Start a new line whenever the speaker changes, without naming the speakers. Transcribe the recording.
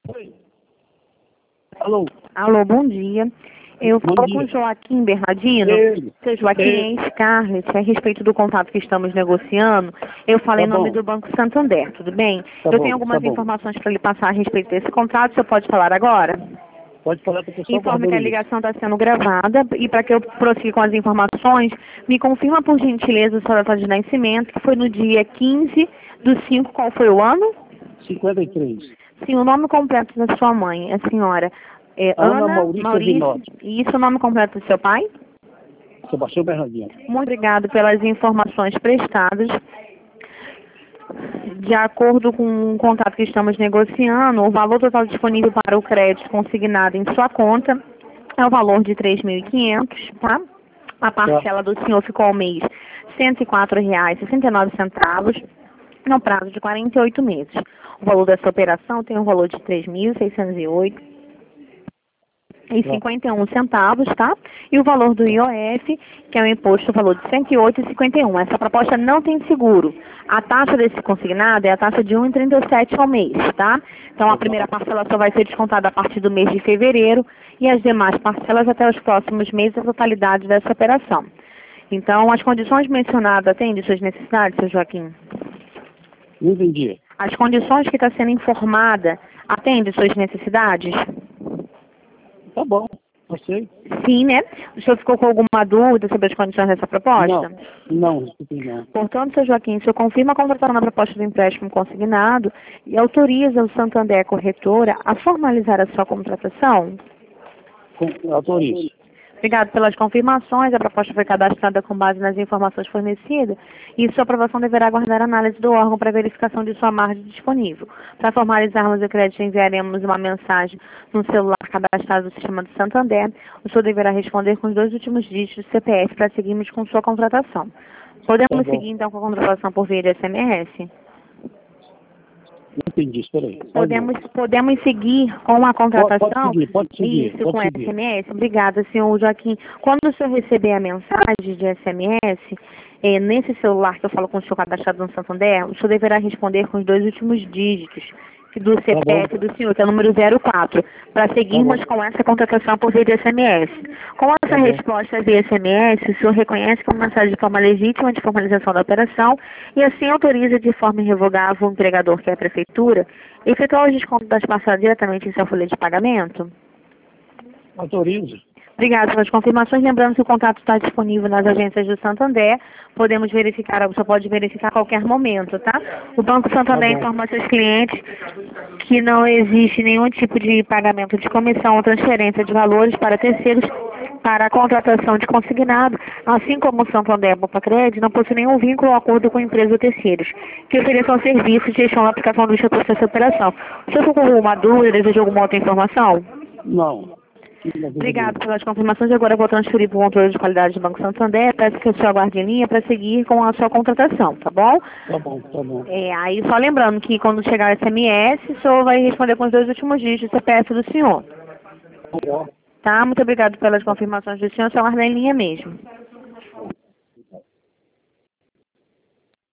Oi. Alô?
Alô, bom dia. Eu
Bom
falo
dia.
com o Joaquim Bernardino.
Ele.
Seu Joaquim
Ele.
é Scarlett, a respeito do contrato que estamos negociando. Eu falo
Tá
em nome
bom,
do Banco Santander, tudo bem?
tá
Eu tenho
bom, tá
algumas
bom.
informações para lhe passar a respeito desse contrato, o senhor pode falar agora?
Pode falar que eu estou só
Informe que a
guardando isso.
ligação está sendo gravada e para que eu prossiga com as informações, me confirma por gentileza a sua data de nascimento, que foi no dia 15/5, qual foi o ano?
53.
Sim, o nome completo da sua mãe, a senhora
Ana
Ana
Maurícia
Maurício,
Vinótti.
e isso é o nome completo do seu pai?
Sebastião Bernardino.
Muito obrigado pelas informações prestadas. De acordo com o contrato que estamos negociando, o valor total disponível para o crédito consignado em sua conta é o valor de 3.500, tá? A parcela do senhor ficou ao mês R$ 104,69, no prazo de 48 meses. O valor dessa operação tem um valor de 3.608,51 centavos, tá? E o valor do IOF, que é o imposto, o valor de 108,51. Essa proposta não tem seguro. A taxa desse consignado é a taxa de 1,37 ao mês, tá? Então a primeira parcela só vai ser descontada a partir do mês de fevereiro e as demais parcelas até os próximos meses, a totalidade dessa operação. Então, as condições mencionadas atendem suas necessidades, seu Joaquim?
Não entendi.
As condições que está sendo informada atendem suas necessidades?
Tá bom, você?
Sim, né? O senhor ficou com alguma dúvida sobre as condições dessa proposta?
Não, escutei não.
Portanto, seu Joaquim, o senhor confirma a contratação na proposta do empréstimo consignado e autoriza o Santander Corretora a formalizar a sua contratação?
Autorizo.
Obrigado pelas confirmações. A proposta foi cadastrada com base nas informações fornecidas e sua aprovação deverá aguardar a análise do órgão para verificação de sua margem disponível. Para formalizarmos o crédito, enviaremos uma mensagem no celular cadastrado do sistema do Santander. O senhor deverá responder com os 2 últimos dígitos do CPF para seguirmos com sua contratação. Podemos seguir, então, com a contratação por via de SMS?
Não entendi, espera aí.
Podemos seguir com a contratação?
Pode seguir.
Isso, com SMS. Obrigada, senhor Joaquim. Quando o senhor receber a mensagem de SMS, nesse celular que eu falo com o senhor cadastrado no Santander, o senhor deverá responder com os 2 últimos dígitos do CPF do senhor, que é o número 04, para seguirmos com essa contratação por via de SMS. Com essa resposta via SMS, o senhor reconhece que é uma mensagem de forma legítima de formalização da operação e assim autoriza de forma irrevogável o empregador, que é a prefeitura, efetuar o desconto das parcelas diretamente em sua folha de pagamento?
Autorizo.
Obrigada pelas confirmações. Lembrando que o contato está disponível nas agências do Santander. Podemos verificar, você pode verificar a qualquer momento, tá? O Banco Santander informa seus clientes que não existe nenhum tipo de pagamento de comissão ou transferência de valores para terceiros para a contratação de consignado, assim como o Santander Bopacred não possui nenhum vínculo ou acordo com empresas ou terceiros que ofereçam serviços de gestão da aplicação do Instituto dessa operação. O senhor ficou com alguma dúvida, deseja alguma outra informação?
Não.
Obrigado pelas confirmações. Agora eu vou transferir para o controle de qualidade do Banco Santander. Peço que o senhor aguarde em linha para seguir com a sua contratação, tá bom?
Tá bom, tá bom.
Aí só lembrando que quando chegar o SMS, o senhor vai responder com os 2 últimos dígitos do CPF do senhor.
Tá bom.
Tá? Muito obrigado pelas confirmações do senhor. Só aguardar em linha mesmo.